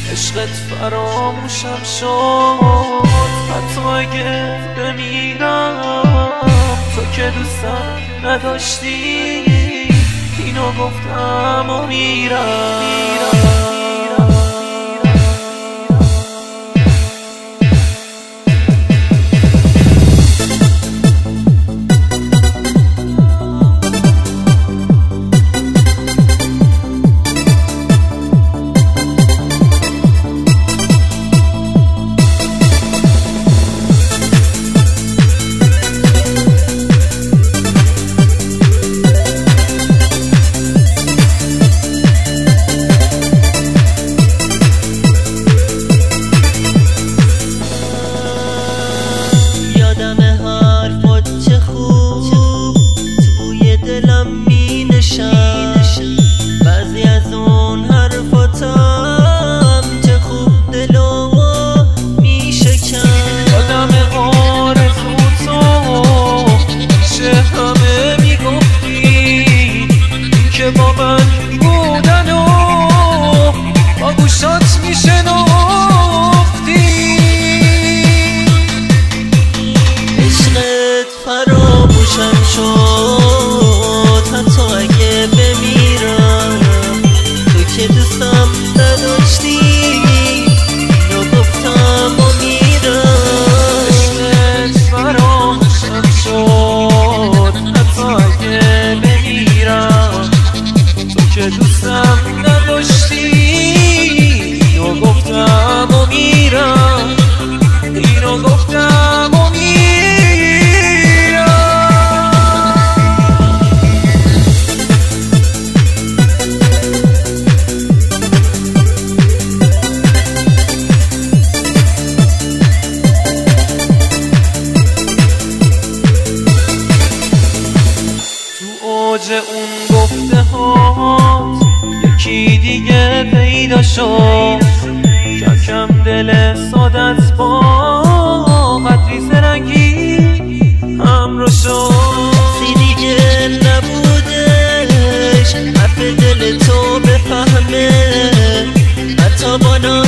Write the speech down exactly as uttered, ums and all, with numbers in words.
عشقت فراموشم شد حتی اگه بمیرم، تو که دوستم نداشتی اینو گفتم و میرم. بعضی از اون حرفاتم چه خوب دلو میشکن. آدم آرزو تو چه همه میگفتی، این که با من بودن و با گوشات میشنفتی. عشقت فراموشم شد حتی اگه بمیرم، تو که دوستم نداشتی اینو گفتم و میرم. عشقت فراموشم شد حتی اگه بمیرم، تو که دوستم نداشتی اینو گفتم و میرم، اینو گفتم و میرم. اوج اون گفته ها یکی دیگه پیدا شد، کم کم دل سادت با قدری زرنگی همراه شد. کسی دیگه نبودش حرف دل تو بفهمه، حتی با